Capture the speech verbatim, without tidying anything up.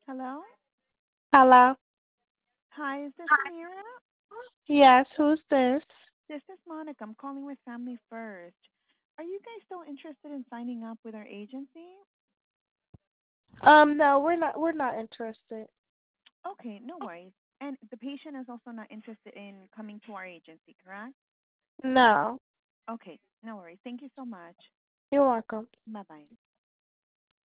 Hello? Hello? Hi, is this Amira? Yes, who's this? This is Monica. I'm calling with Family First. Are you guys still interested in signing up with our agency? Um, no, we're not we're not interested. Okay, no worries. And the patient is also not interested in coming to our agency, correct? No. Okay, no worries. Thank you so much. You're welcome. Bye bye.